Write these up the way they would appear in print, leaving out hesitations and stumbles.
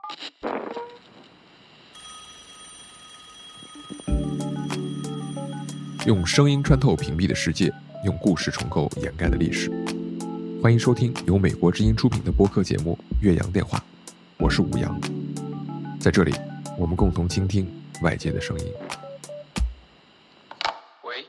用声音穿透屏蔽的世界，用故事重构掩盖的历史。欢迎收听由美国之音出品的播客节目《岳阳电话》，我是武阳。在这里，我们共同倾听外界的声音。喂。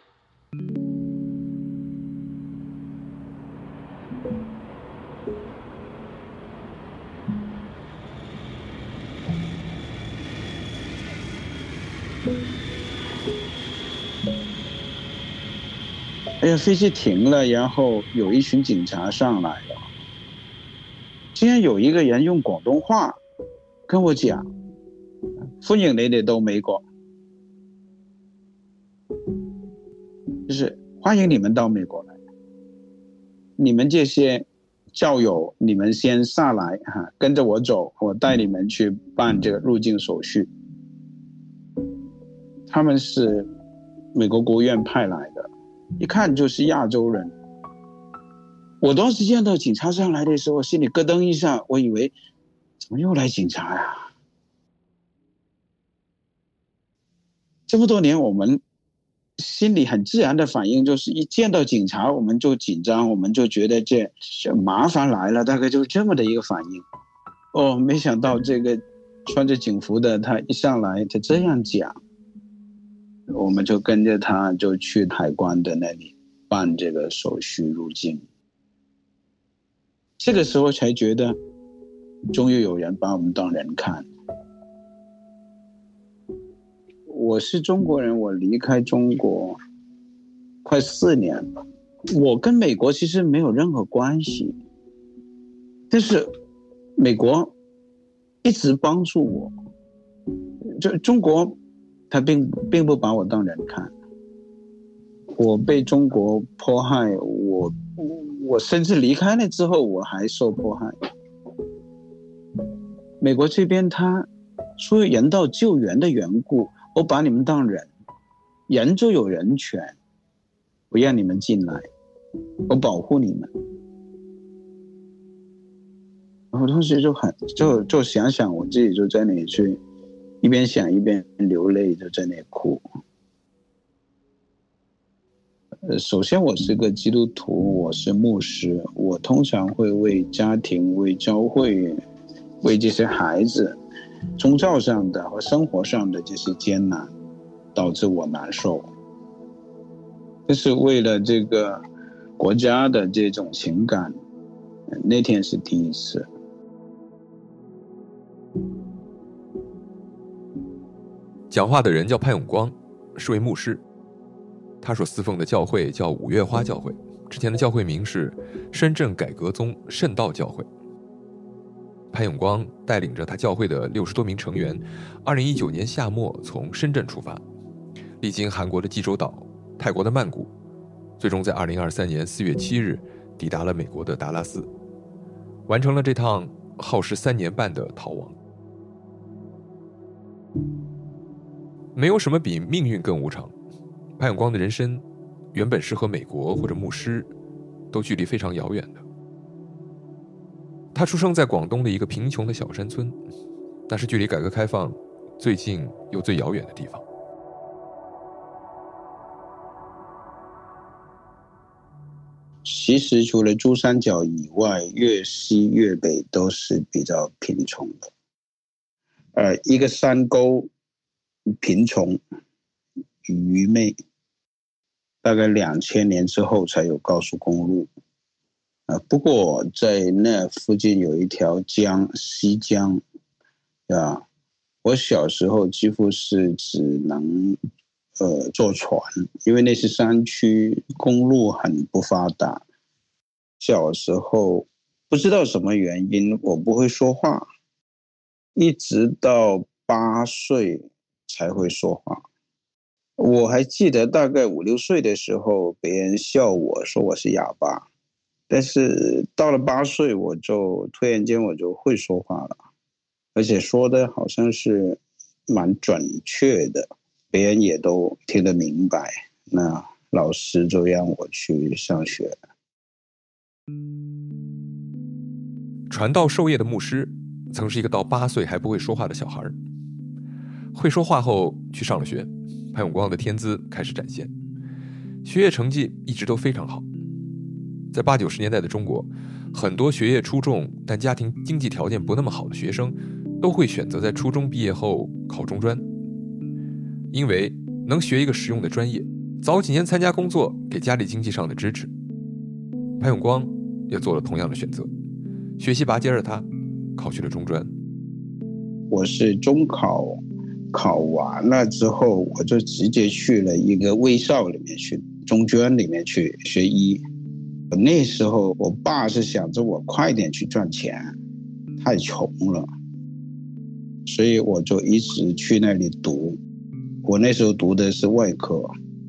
哎呀，飞机停了，然后有一群警察上来了。竟然有一个人用广东话跟我讲：“歡迎你哋到美國，就是欢迎你们到美国来。你们这些教友，你们先下来哈，跟着我走，我带你们去办这个入境手续。”他们是美国国务院派来的。一看就是亚洲人。我当时见到警察上来的时候，心里咯噔一下，我以为怎么又来警察呀？这么多年，我们心里很自然的反应就是一见到警察我们就紧张，我们就觉得这麻烦来了，大概就这么的一个反应。哦，没想到这个穿着警服的他一上来他这样讲。我们就跟着他就去海关的那里办这个手续入境。这个时候才觉得终于有人把我们当人看。我是中国人，我离开中国快4年了。我跟美国其实没有任何关系，但是美国一直帮助我。就中国他并不把我当人看。我被中国迫害，我甚至离开了之后我还受迫害。美国这边他出于人道救援的缘故，我把你们当人，人就有人权，不让你们进来，我保护你们。我当时就想想，我自己就在那里去一边想一边流泪，就在那哭。首先我是个基督徒，我是牧师，我通常会为家庭、为教会、为这些孩子宗教上的和生活上的这些艰难导致我难受。但是为了这个国家的这种情感，那天是第一次。 讲话的人叫潘永光，是位牧师。他所侍奉的教会叫五月花教会，之前的教会名是深圳改革宗圣道教会。潘永光带领着他教会的60多名成员，2019年夏末从深圳出发，历经韩国的济州岛、泰国的曼谷，最终在2023年4月7日抵达了美国的达拉斯，完成了这趟耗时3年半的逃亡。没有什么比命运更无常。潘永光的人生原本是和美国或者牧师都距离非常遥远的。他出生在广东的一个贫穷的小山村，那是距离改革开放最近又最遥远的地方。 其实除了珠三角以外，粤西粤北都是比较贫穷的。一个山沟贫穷愚昧，大概2000年之后才有高速公路。不过在那附近有一条江，西江，我小时候几乎是只能坐船，因为那是山区，公路很不发达。小时候不知道什么原因我不会说话，一直到8岁才会说话。我还记得大概5、6岁的时候，别人笑我说我是哑巴，但是到了8岁，我就突然间我就会说话了，而且说的好像是蛮准确的，别人也都听得明白。那老师就让我去上学了。 传道授业的牧师曾是一个到8岁还不会说话的小孩，会说话后去上了学，潘永光的天资开始展现，学业成绩一直都非常好。在80、90年代的中国，很多学业出众但家庭经济条件不那么好的学生都会选择在初中毕业后考中专，因为能学一个实用的专业，早几年参加工作给家里经济上的支持。潘永光也做了同样的选择，学习拔尖的他考去了中专。 我是中考考完了之后，我就直接去了一个卫校里面去，中专里面去学医。那时候我爸是想着我快点去赚钱，太穷了，所以我就一直去那里读。我那时候读的是外科，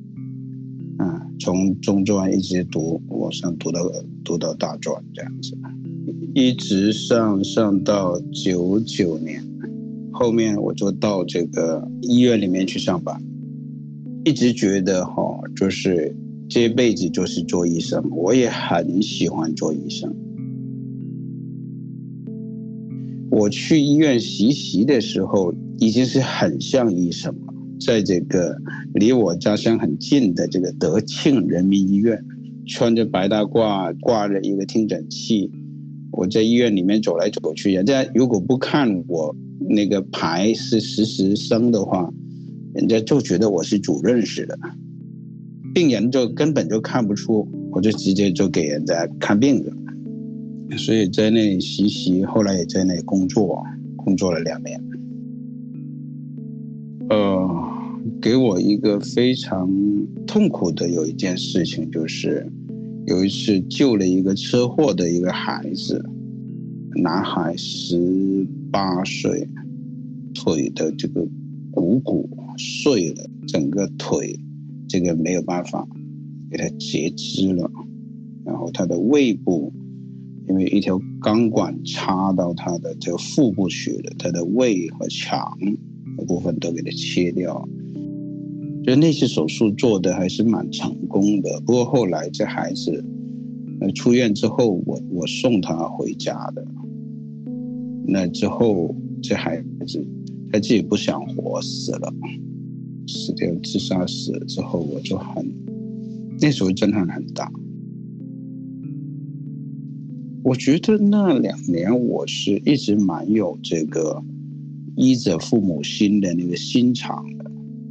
从中专一直读往上读到大专这样子，一直上到99年，后面我就到这个医院里面去上班，一直觉得就是这辈子就是做医生，我也很喜欢做医生。我去医院实习的时候已经是很像医生了，在这个离我家乡很近的这个德庆人民医院，穿着白大褂，挂着一个听诊器，我在医院里面走来走去，人家如果不看我那个牌是实习生的话，人家就觉得我是主任似的，病人就根本就看不出，我就直接就给人家看病了。所以在那里实习，后来也在那里工作了2年。给我一个非常痛苦的有一件事情，就是有一次救了一个车祸的一个孩子，男孩18岁，腿的这个骨碎了，整个腿这个没有办法给他截肢了，然后他的胃部因为一条钢管插到他的这个腹部去了，他的胃和肠的部分都给他切掉。就那次手术做的还是蛮成功的，不过后来这孩子出院之后，我送他回家的。那之后这孩子他自己不想活，死了，死掉自杀死了之后，我就那时候震撼很大。我觉得那2年我是一直蛮有这个医者父母心的那个心肠的。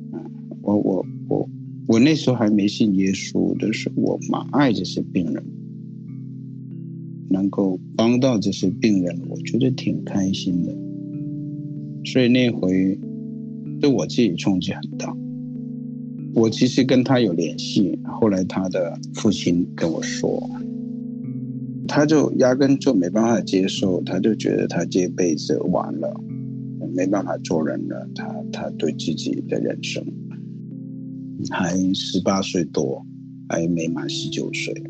我那时候还没信耶稣的时候，我蛮爱这些病人，能够帮到这些病人，我觉得挺开心的。所以那回对我自己冲击很大。我其实跟他有联系，后来他的父亲跟我说，他就压根就没办法接受，他就觉得他这辈子完了，没办法做人了，他对自己的人生还18岁多，还没满19岁。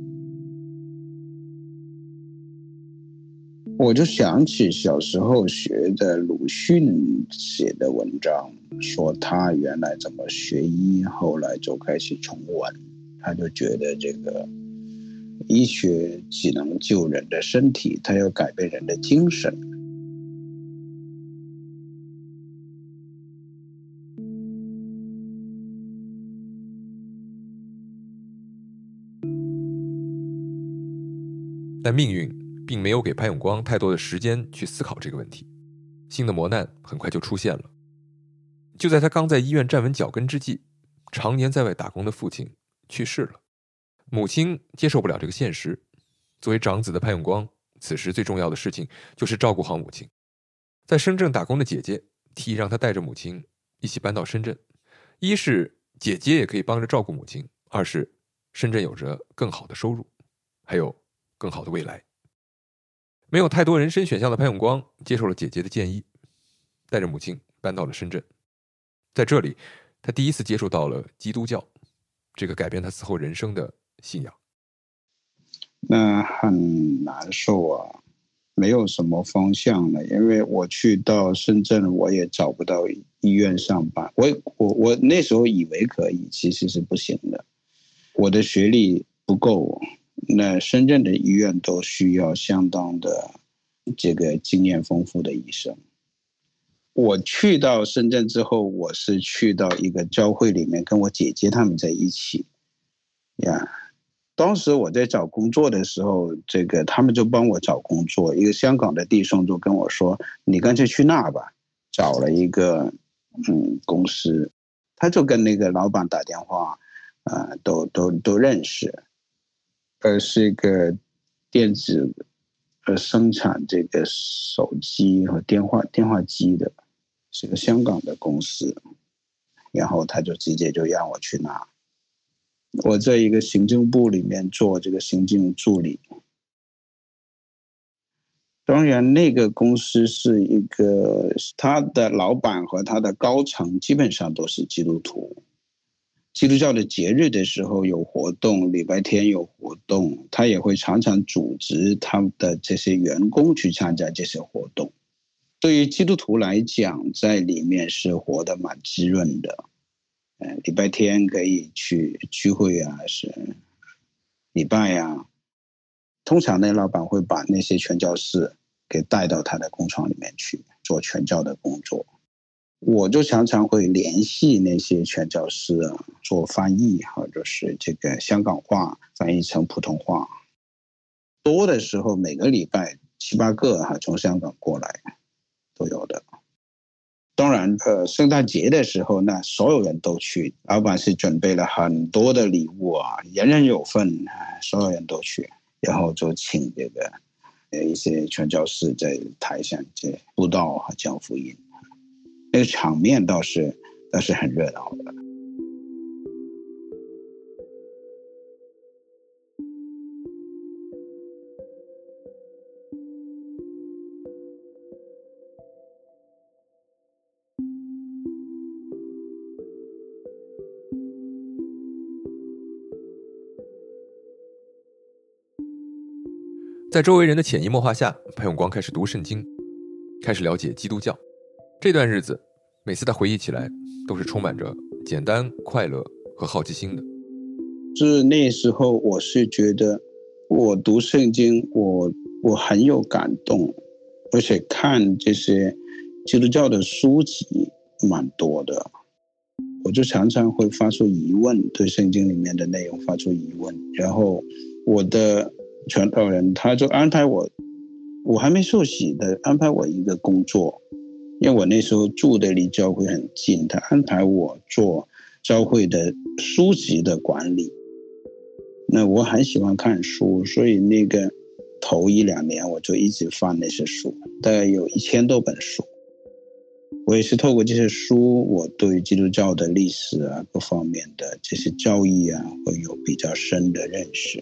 我就想起小时候学的鲁迅写的文章，说他原来怎么学医，后来就开始从文，他就觉得这个医学只能救人的身体，他要改变人的精神。 但命运并没有给潘永光太多的时间去思考这个问题，新的磨难很快就出现了。就在他刚在医院站稳脚跟之际，常年在外打工的父亲去世了。母亲接受不了这个现实，作为长子的潘永光，此时最重要的事情就是照顾好母亲。在深圳打工的姐姐提议让他带着母亲一起搬到深圳，一是姐姐也可以帮着照顾母亲，二是深圳有着更好的收入，还有更好的未来。没有太多人生选项的潘永光接受了姐姐的建议，带着母亲搬到了深圳。在这里，他第一次接触到了基督教，这个改变他此后人生的信仰。 那很难受啊，没有什么方向了，因为我去到深圳，我也找不到医院上班。我那时候以为可以，其实是不行的。我的学历不够，那深圳的医院都需要相当的这个经验丰富的医生。我去到深圳之后，我是去到一个教会里面跟我姐姐他们在一起呀。当时我在找工作的时候，他们就帮我找工作，一个香港的弟兄就跟我说，你干脆去那吧，找了一个公司，他就跟那个老板打电话，都认识，是一个电子生产这个手机和电话机的，是个香港的公司，然后他就直接就让我去拿。我在一个行政部里面做这个行政助理。当然那个公司是一个，他的老板和他的高层基本上都是基督徒，基督教的节日的时候有活动，礼拜天有活动，他也会常常组织他的这些员工去参加这些活动。对于基督徒来讲，在里面是活得蛮滋润的。礼拜天可以去聚会啊，是礼拜啊。通常呢，老板会把那些传教士给带到他的工厂里面去做传教的工作。我就常常会联系那些传教士啊，做翻译，或者是这个香港话翻译成普通话。多的时候每个礼拜7、8个从香港过来都有的。当然圣诞节的时候那所有人都去，老板是准备了很多的礼物啊，人人有份，所有人都去，然后就请这个一些传教士在台上这布道和讲福音，那个场面倒是很热闹的。 在周围人的潜移默化下，潘永光开始读圣经，开始了解基督教。这段日子，每次他回忆起来，都是充满着简单、快乐和好奇心的。 是那时候，我是觉得我读圣经，我很有感动，而且看这些基督教的书籍蛮多的，我就常常会发出疑问，对圣经里面的内容发出疑问，然后我的传道人他就安排我还没受洗的，安排我一个工作，因为我那时候住的离教会很近，他安排我做教会的书籍的管理。那我很喜欢看书，所以那个头1、2年我就一直翻那些书，大概有1000多本书。我也是透过这些书，我对基督教的历史啊各方面的这些教义啊会有比较深的认识。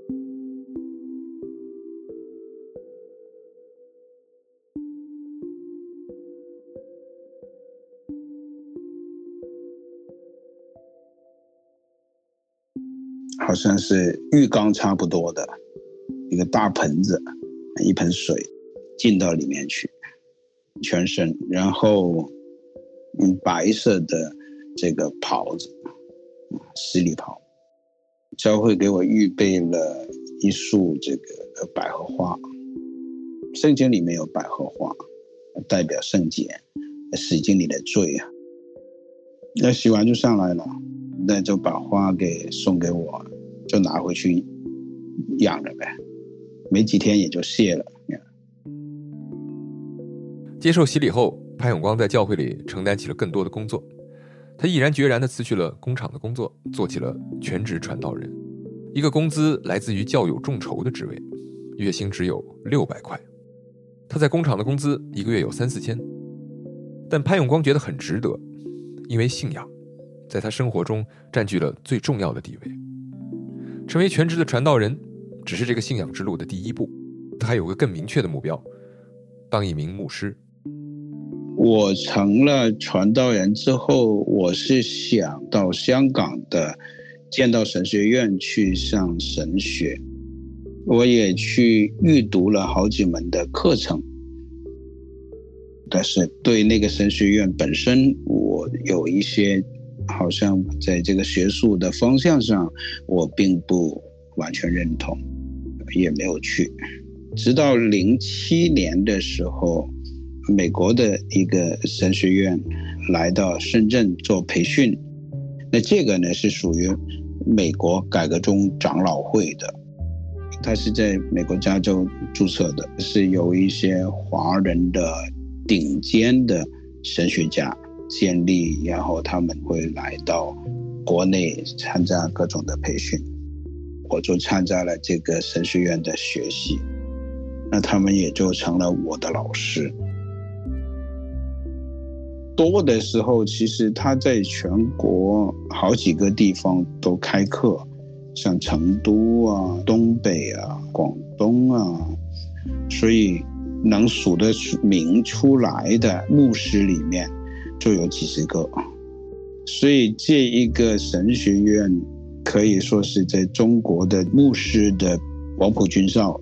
好像是浴缸差不多的一个大盆子，一盆水进到里面去，全身，然后白色的这个袍子，十里袍。教会给我预备了一束这个百合花，圣经里面有百合花，代表圣洁，洗净你的罪啊。那洗完就上来了，那就把花给送给我，就拿回去养着呗，没几天也就谢了。 接受洗礼后，潘永光在教会里承担起了更多的工作，他毅然决然地辞去了工厂的工作，做起了全职传道人，一个工资来自于教友众筹的职位，月薪只有600块。他在工厂的工资一个月有3、4千，但潘永光觉得很值得，因为信仰在他生活中占据了最重要的地位。成为全职的传道人只是这个信仰之路的第一步，他还有个更明确的目标，当一名牧师。 我成了传道人之后，我是想到香港的剑道神学院去上神学，我也去预读了好几门的课程，但是对那个神学院本身，我有一些好像在这个学术的方向上我并不完全认同，也没有去。 直到07年的时候，美国的一个神学院来到深圳做培训，那这个呢是属于美国改革宗长老会的，它是在美国加州注册的，是由一些华人的顶尖的神学家建立，然后他们会来到国内参加各种的培训，我就参加了这个神学院的学习，那他们也就成了我的老师。多的时候其实他在全国好几个地方都开课，像成都啊、东北啊、广东啊，所以能数得名出来的牧师里面就有几十个，所以这一个神学院可以说是在中国的牧师的黄埔军校。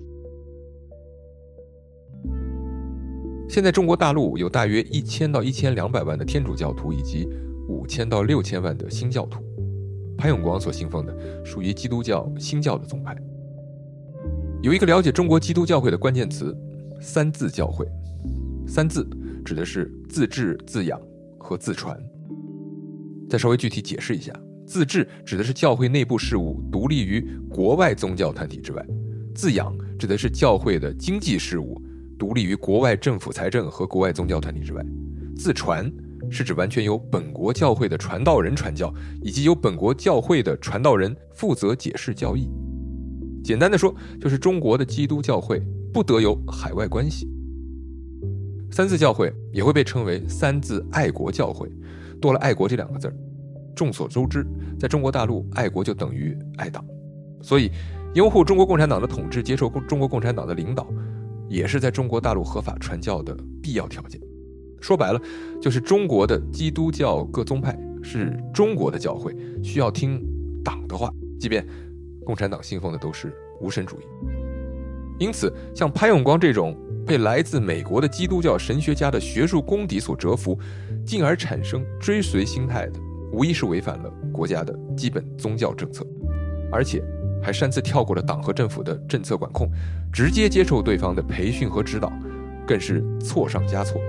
现在中国大陆有大约1000到1200万的天主教徒，以及5000到6000万的新教徒。潘永光所信奉的属于基督教新教的宗派。有一个了解中国基督教会的关键词，三自教会。三自指的是自治、自养和自传。再稍微具体解释一下，自治指的是教会内部事务独立于国外宗教团体之外，自养指的是教会的经济事务独立于国外政府财政和国外宗教团体之外，自传是指完全由本国教会的传道人传教，以及由本国教会的传道人负责解释教义。简单的说，就是中国的基督教会不得有海外关系。三自教会也会被称为三自爱国教会，多了爱国这2个字。众所周知，在中国大陆，爱国就等于爱党，所以拥护中国共产党的统治，接受中国共产党的领导，也是在中国大陆合法传教的必要条件。说白了，就是中国的基督教各宗派是中国的教会，需要听党的话，即便共产党信奉的都是无神主义。因此，像潘永光这种被来自美国的基督教神学家的学术功底所折服，进而产生追随心态的，无疑是违反了国家的基本宗教政策，而且还擅自跳过了党和政府的政策管控，直接接受对方的培训和指导，更是错上加错。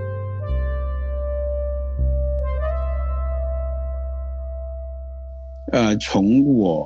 从我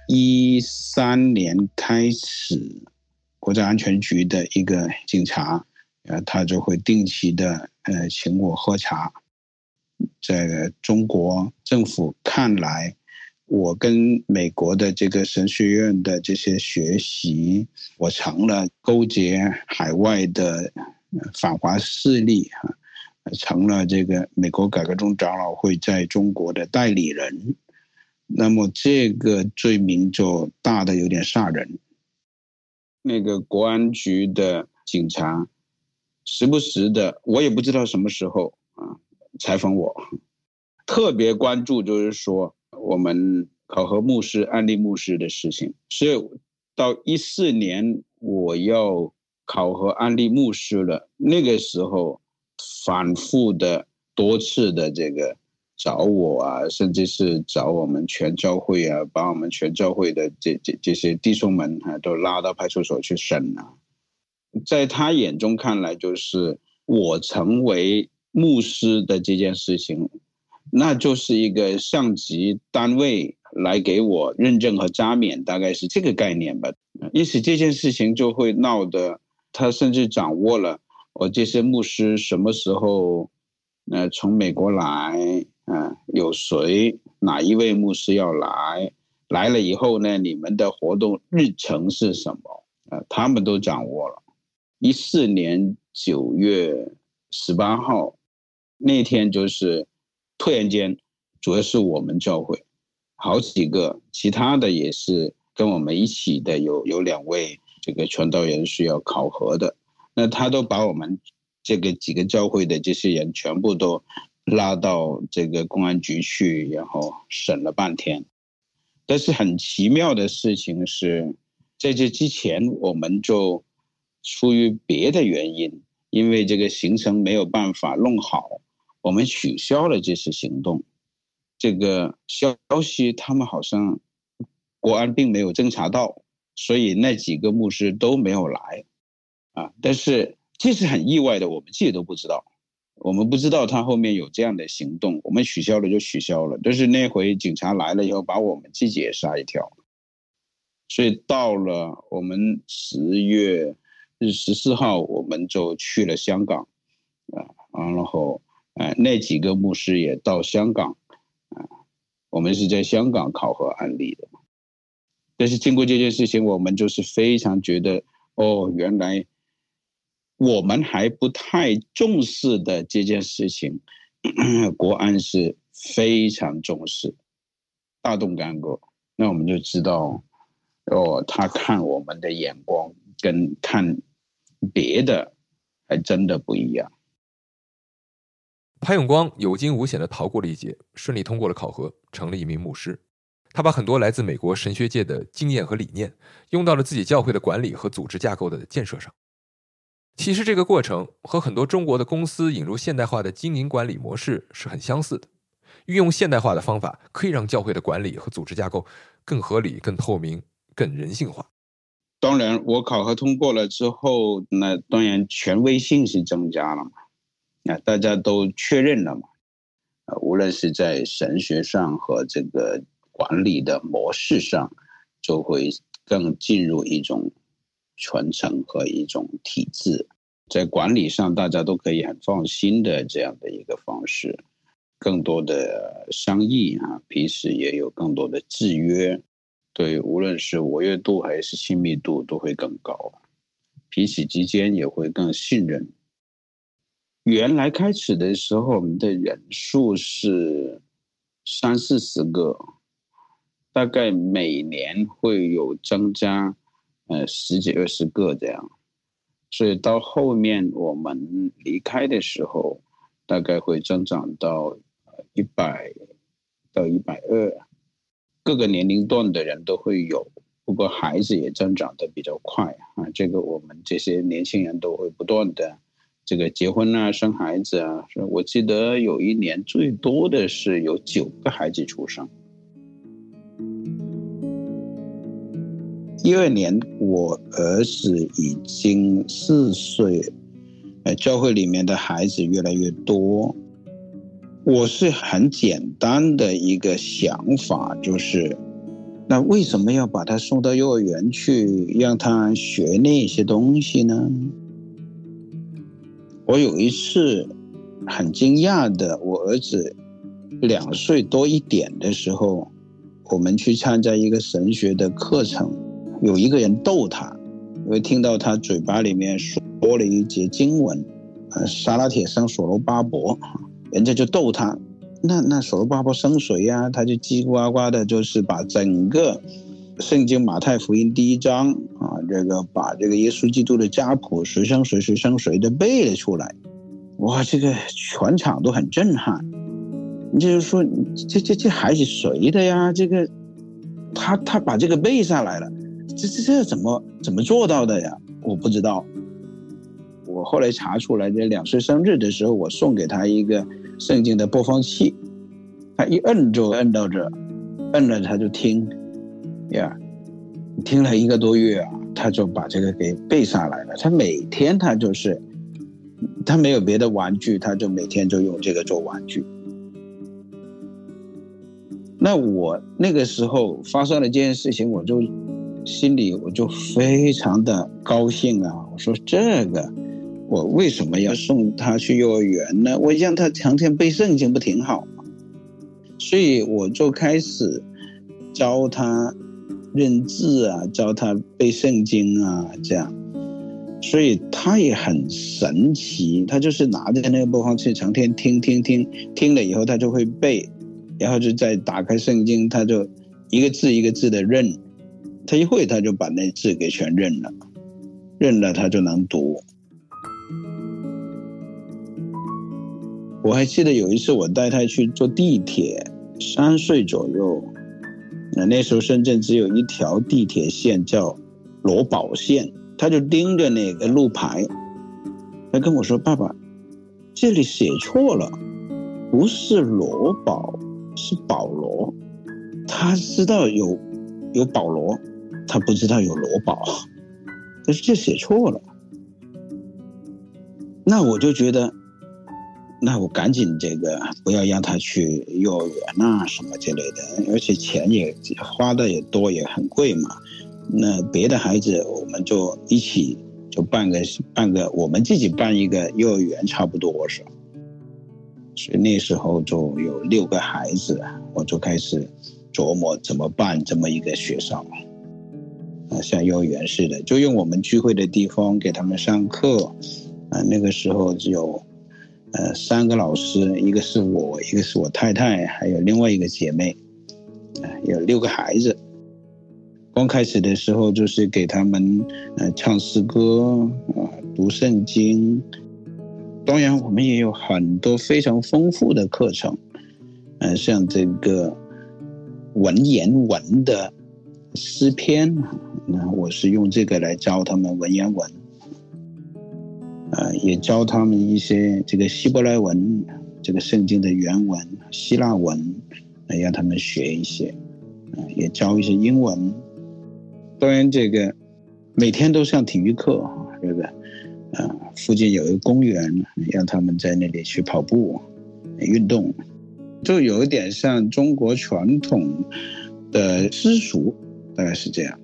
13年开始，国家安全局的一个警察，他就会定期的请我喝茶。在中国政府看来，我跟美国的这个神学院的这些学习，我成了勾结海外的反华势力，成了这个美国改革宗长老会在中国的代理人。那么这个罪名就大的有点吓人。那个国安局的警察时不时的，我也不知道什么时候采访我，特别关注就是说我们考核牧师、安利牧师的事情。所以到14年我要考核安利牧师了，那个时候反复的多次的这个找我啊，甚至是找我们全教会啊，把我们全教会的这些弟兄们都拉到派出所去审啊。在他眼中看来，就是我成为牧师的这件事情，那就是一个上级单位来给我认证和加冕，大概是这个概念吧。因此这件事情就会闹得，他甚至掌握了我这些牧师什么时候从美国来，有谁哪一位牧师要来了以后呢，你们的活动日程是什么，他们都掌握了。14年9月18号那天，就是突然间，主要是我们教会好几个，其他的也是跟我们一起的，有2位这个传道人需要考核的，那他都把我们这个几个教会的这些人全部都拉到这个公安局去，然后审了半天。但是很奇妙的事情是，在这之前我们就出于别的原因，因为这个行程没有办法弄好，我们取消了这次行动。这个消息他们好像国安并没有侦查到，所以那几个牧师都没有来。 但是这是很意外的，我们自己都不知道。我们不知道他后面有这样的行动，我们取消了就取消了。但是那回警察来了以后，把我们自己也吓一跳。所以到了我们10月14号，我们就去了香港，然后那几个牧师也到香港，我们是在香港考核案例的。但是经过这件事情，我们就是非常觉得，原来我们还不太重视的这件事情，国安是非常重视，大动干戈。那我们就知道，他看我们的眼光跟看别的还真的不一样。 潘永光有惊无险地逃过了一劫，顺利通过了考核，成了一名牧师。他把很多来自美国神学界的经验和理念用到了自己教会的管理和组织架构的建设上。其实这个过程和很多中国的公司引入现代化的经营管理模式是很相似的。运用现代化的方法，可以让教会的管理和组织架构更合理、更透明、更人性化。 当然我考核通过了之后，那当然权威性是增加了嘛，大家都确认了嘛，无论是在神学上和这个管理的模式上，就会更进入一种传承和一种体制。在管理上大家都可以很放心的这样的一个方式，更多的商议彼此也有更多的制约，对无论是活跃度还是亲密度都会更高，彼此之间也会更信任。原来开始的时候我们的人数是30-40个，大概每年会有增加10几20个这样，所以到后面我们离开的时候大概会增长到100到120，各个年龄段的人都会有，不过孩子也增长得比较快这个我们这些年轻人都会不断的这个结婚生孩子我记得有一年最多的是有9个孩子出生。12年我儿子已经4岁，教会里面的孩子越来越多。我是很简单的一个想法，就是那为什么要把他送到幼儿园去让他学那些东西呢？我有一次很惊讶的，我儿子2岁多一点的时候，我们去参加一个神学的课程，有一个人逗他，因为听到他嘴巴里面说了一节经文，撒拉铁生所罗巴伯，人家就逗他，那所罗巴伯生谁啊？他就叽呱呱的，就是把整个圣经马太福音第1章这个把这个耶稣基督的家谱谁生谁谁生谁的背了出来。哇，这个全场都很震撼。你就是说这孩子谁的呀？这个他把这个背下来了，这怎么做到的呀？我不知道。我后来查出来，这2岁生日的时候，我送给他一个圣经的播放器，他一摁就摁到这，摁了他就听听了1个多月他就把这个给背下来了。他每天他没有别的玩具，他就每天就用这个做玩具。那我那个时候发生了这件事情，我就心里非常的高兴我说这个我为什么要送他去幼儿园呢？我让他成天背圣经不挺好吗？所以我就开始教他认字教他背圣经这样。所以他也很神奇，他就是拿着那个播放器成天听了以后他就会背，然后就再打开圣经，他就一个字一个字的认，他一会他就把那字给全认了他就能读。我还记得有一次我带他去坐地铁，3岁左右，那时候深圳只有一条地铁线叫罗宝线，他就盯着那个路牌，他跟我说爸爸这里写错了，不是罗宝是保罗。他知道有保罗，他不知道有罗宝，但是这写错了。 那我就觉得，那我赶紧不要让他去幼儿园啊什么之类的，而且钱也花的也多，也很贵嘛。那别的孩子我们就一起就办个，我们自己办一个幼儿园差不多是。所以那时候就有6个孩子，我就开始琢磨怎么办这么一个学校，像幼儿园似的，就用我们聚会的地方给他们上课。那个时候只有3个老师，一个是我，一个是我太太，还有另外一个姐妹，有6个孩子。刚开始的时候就是给他们唱诗歌，读圣经。当然我们也有很多非常丰富的课程，像这个文言文的诗篇，那我是用这个来教他们文言文。也教他们一些这个希伯来文，这个圣经的原文，希腊文，让他们学一些，也教一些英文。当然这个每天都上体育课，对不对？附近有一个公园，让他们在那里去跑步运动，就有一点像中国传统的私塾，大概是这样。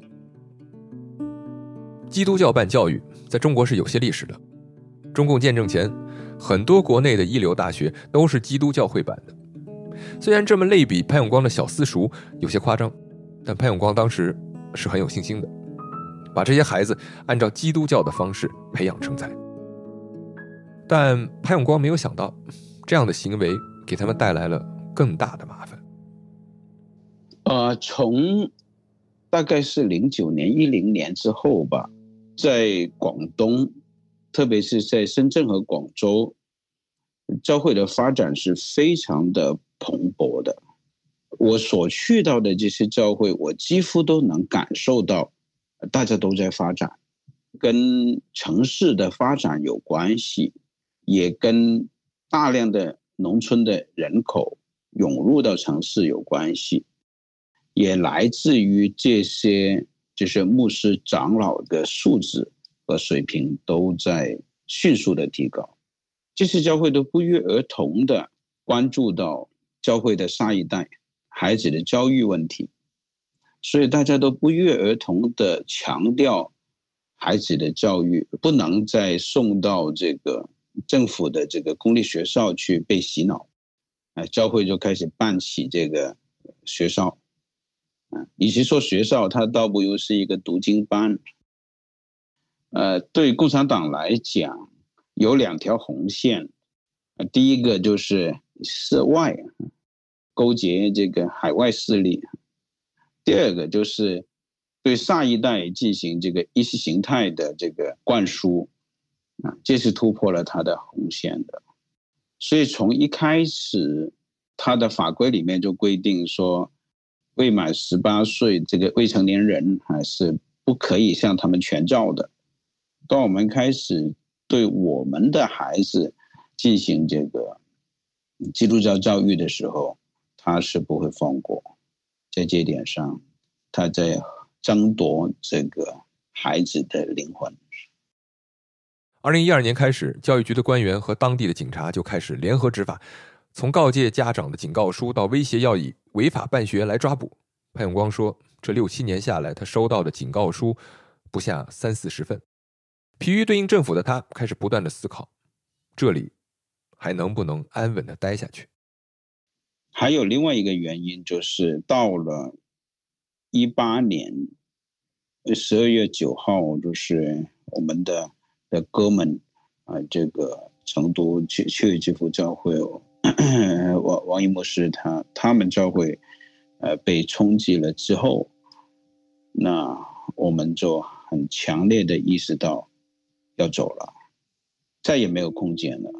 基督教办教育在中国是有些历史的。中共建政前，很多国内的一流大学都是基督教会办的。虽然这么类比潘永光的小私塾有些夸张，但潘永光当时是很有信心的，把这些孩子按照基督教的方式培养成才。但潘永光没有想到，这样的行为给他们带来了更大的麻烦。 从大概是09年、10年之后吧，在广东，特别是在深圳和广州，教会的发展是非常的蓬勃的。我所去到的这些教会，我几乎都能感受到大家都在发展，跟城市的发展有关系，也跟大量的农村的人口涌入到城市有关系，也来自于这些就是牧师长老的素质和水平都在迅速的提高。这些教会都不约而同的关注到教会的下一代孩子的教育问题，所以大家都不约而同的强调孩子的教育不能再送到这个政府的这个公立学校去被洗脑，教会就开始办起这个学校，与其说学校，它倒不如是一个读经班。对共产党来讲，有2条红线，第一个就是涉外，勾结这个海外势力；第二个就是对下一代进行这个意识形态的这个灌输，这是突破了他的红线的。所以从一开始，他的法规里面就规定说，未满18岁这个未成年人还是不可以向他们传教的。当我们开始对我们的孩子进行这个基督教教育的时候，他是不会放过。在这一点上，他在争夺这个孩子的灵魂。 2012年开始，教育局的官员和当地的警察就开始联合执法，从告诫家长的警告书到威胁要以违法办学来抓捕。潘永光说，这6-7年下来，他收到的警告书不下30-40份。疲于对应政府的他开始不断的思考，这里还能不能安稳的待下去。 还有另外一个原因，就是到了18年12月9号，就是我们的哥们这个成都确语之父教会王一牧师他们教会被冲击了之后，那我们就很强烈的意识到要走了，再也没有空间了。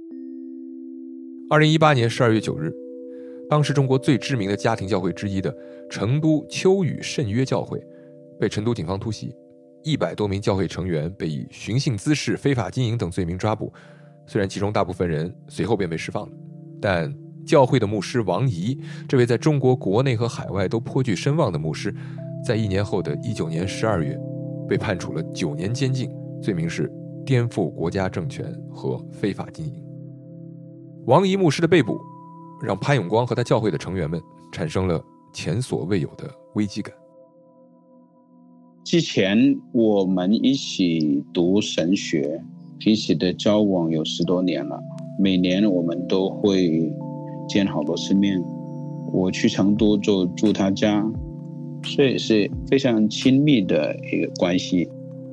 2018年12月9日，当时中国最知名的家庭教会之一的成都秋雨圣约教会被成都警方突袭，100多名教会成员被以寻衅滋事、非法经营等罪名抓捕。虽然其中大部分人随后便被释放了，但教会的牧师王怡，这位在中国国内和海外都颇具声望的牧师，在1年后的19年12月被判处了9年监禁，罪名是颠覆国家政权和非法经营。王仪牧师的被捕，让潘永光和他教会的成员们产生了前所未有的危机感。 之前我们一起读神学，彼此的交往有10多年了，每年我们都会见好多次面。我去成都就住他家，所以是非常亲密的一个关系。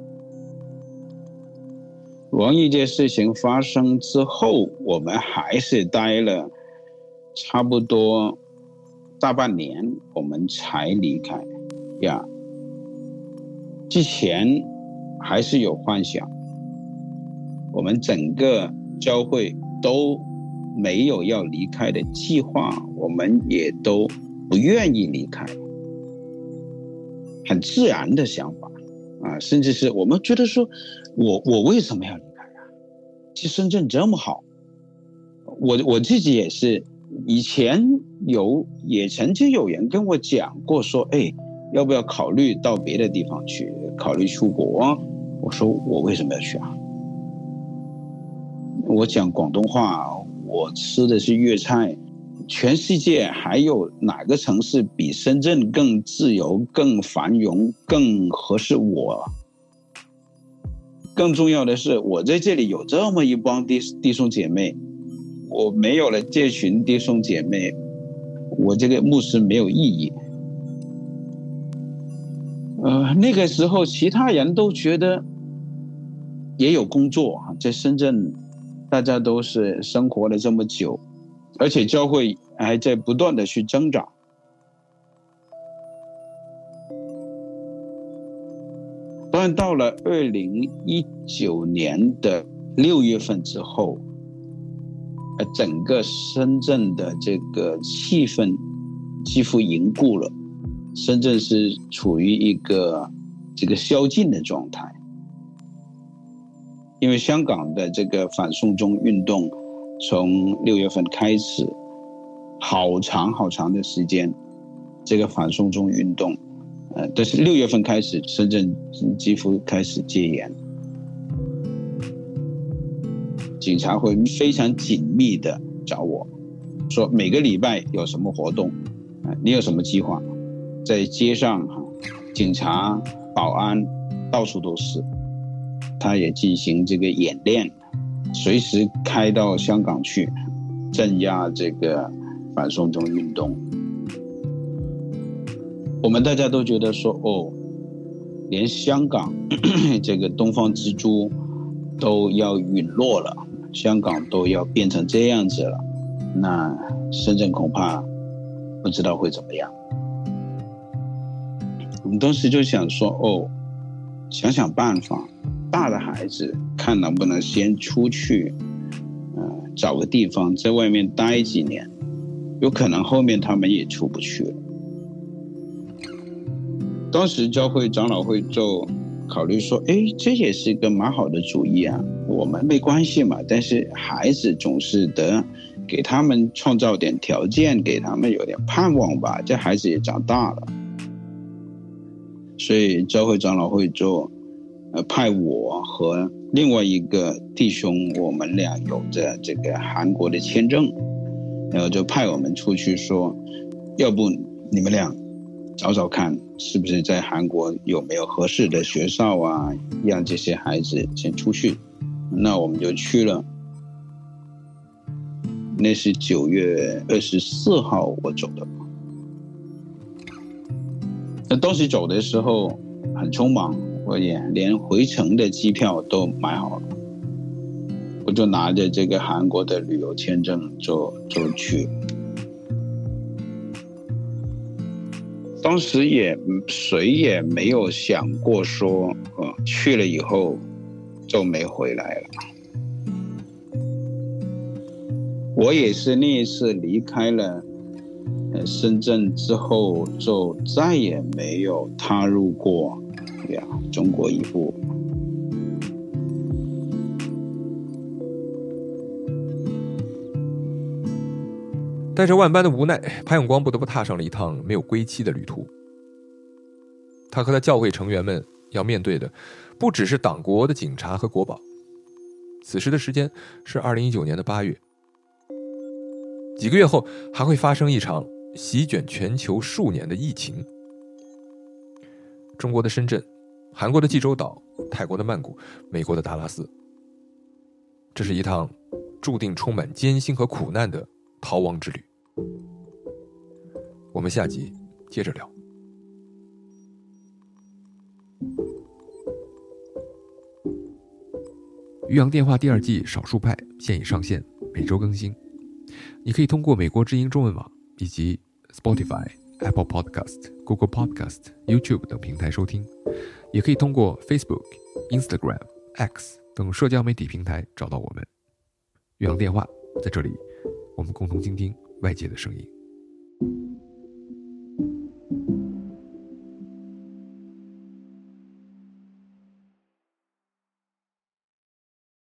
王毅这事情发生之后，我们还是待了差不多大半年，我们才离开呀。之前还是有幻想，我们整个教会都没有要离开的计划，我们也都不愿意离开，很自然的想法啊，甚至是我们觉得说，我为什么要离开啊？去深圳这么好，我自己也是，以前也曾经有人跟我讲过说，要不要考虑到别的地方去，考虑出国？我说我为什么要去啊？我讲广东话，我吃的是粤菜，全世界还有哪个城市比深圳更自由、更繁荣、更合适我？更重要的是，我在这里有这么一帮弟兄姐妹，我没有了这群弟兄姐妹，我这个牧师没有意义。那个时候其他人都觉得也有工作，在深圳大家都是生活了这么久，而且教会还在不断的去增长。但到了2019年的6月份之后，整个深圳的这个气氛几乎凝固了，深圳是处于一个这个宵禁的状态。因为香港的这个反送中运动从6月份开始，好长的时间，这个反送中运动，但是6月份开始，深圳几乎开始戒严，警察会非常紧密的找我，说每个礼拜有什么活动，你有什么计划？在街上，警察、保安到处都是。他也进行这个演练，随时开到香港去镇压这个反送中运动。我们大家都觉得说，连香港这个东方之珠都要陨落了，香港都要变成这样子了，那深圳恐怕不知道会怎么样。我们当时就想说，想想办法，大的孩子看能不能先出去，找个地方在外面待几年，有可能后面他们也出不去了。当时教会长老会就考虑说，这也是一个蛮好的主意啊，我们没关系嘛，但是孩子总是得给他们创造点条件，给他们有点盼望吧，这孩子也长大了。所以教会长老会就派我和另外一个弟兄，我们俩有着这个韩国的签证，然后就派我们出去说，要不你们俩找找看，是不是在韩国有没有合适的学校啊，让这些孩子先出去。那我们就去了，那是9月24号我走的。那当时走的时候很匆忙，我也连回程的机票都买好了，我就拿着这个韩国的旅游签证就去。当时谁也没有想过说，去了以后就没回来了。我也是那一次离开了深圳之后，就再也没有踏入过中国一步。 带着万般的无奈，潘永光不得不踏上了一趟没有归期的旅途。他和他教会成员们要面对的，不只是党国的警察和国保， 此时的时间是2019年的8月。几个月后还会发生一场席卷全球数年的疫情。中国的深圳，韩国的济州岛，泰国的曼谷，美国的达拉斯，这是一趟注定充满艰辛和苦难的逃亡之旅。我们下集接着聊。渔阳电话第2季少数派现已上线，每周更新。你可以通过美国之音中文网以及 Spotify、Apple Podcast、Google Podcast、YouTube 等平台收听，也可以通过 Facebook、Instagram、X 等社交媒体平台找到我们。渔阳电话，在这里，我们共同倾听外界的声音。